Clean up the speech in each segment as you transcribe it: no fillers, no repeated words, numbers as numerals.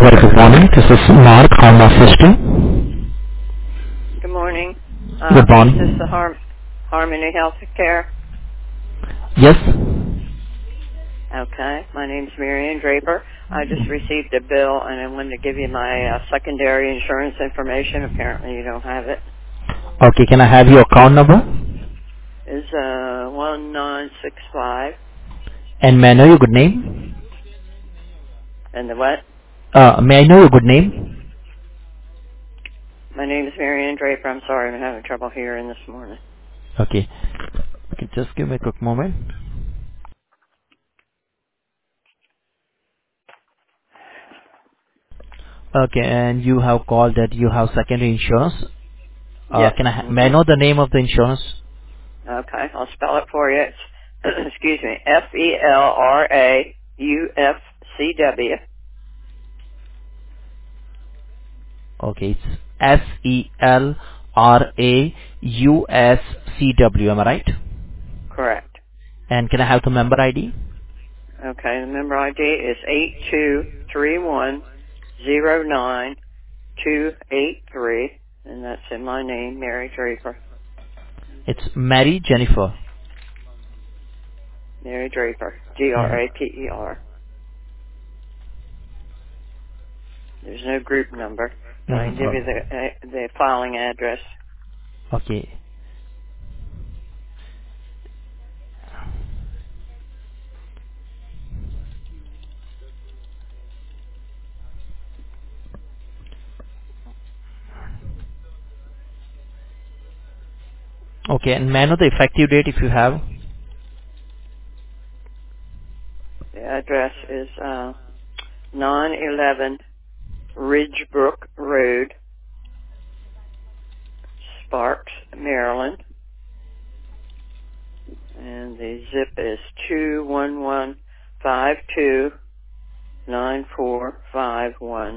Very good morning. This is Mark. How may I assist you? Good morning. Good Is this the morning. Harmony Health Care? Yes. Okay. My name's Marianne Draper. I just received a bill, and I wanted to give you my secondary insurance information. Apparently, you don't have it. Okay, can I have your account number? It's 1965. And may I know your good name? And the what? May I know your good name? My name is Marianne Draper. I'm sorry, I'm having trouble hearing this morning. Okay. Okay, just give me a quick moment. Okay, and you have called that you have secondary insurance. Yes. May I know the name of the insurance? Okay. I'll spell it for you. It's, excuse me, FELRAUFCW. Okay, it's SELRAUSCW, am I right? Correct. And can I have the member ID? Okay, the member ID is 823109 283, and that's in my name, Mary Draper. It's Mary Jennifer. Mary Draper, Mhm. Draper. There's no group number, but I can give you the filing address. Okay. Okay, and may I know the effective date if you have? The address is 911 Ridgebrook Road, Sparks, Maryland, and the zip is 211529451.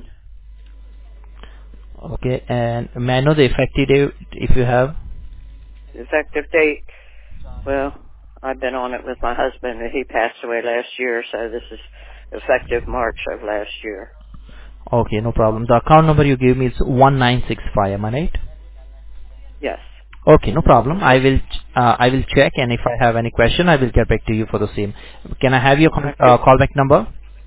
Okay, and may I know the effective date if you have? The effective date, well, I've been on it with my husband, and he passed away last year, so this is effective March of last year. Okay, no problem. The account number you gave me is 1965, am I right? Yes. Okay, no problem. I will check, and if I have any question, I will get back to you for the same. Can I have your Okay. callback number?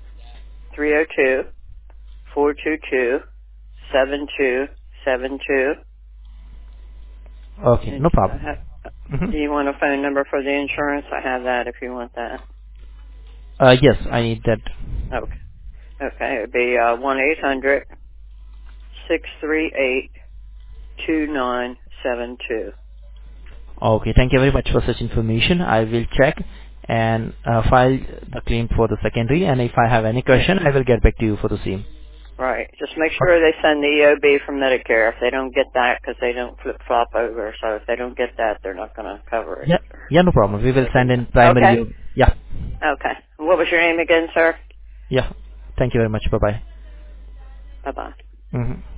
302-422-7272. Okay, And no problem. do you want a phone number for the insurance? I have that if you want that. Yes, I need that. Okay. Okay. It would be 1-800-638-2972. Okay, thank you very much for such information. I will check and file the claim for the secondary, and if I have any Yeah. question, I will get back to you for the same. Right. Just make sure they send the EOB from Medicare. If they don't get that, because they don't flip-flop over. So if they don't get that, they're not going to cover it. Yeah, yeah, no problem. We will Let me send know. in primary. Okay. Yeah, Okay. What was your name again, sir? yeah. Thank you very much. Bye bye. Bye-bye. hmm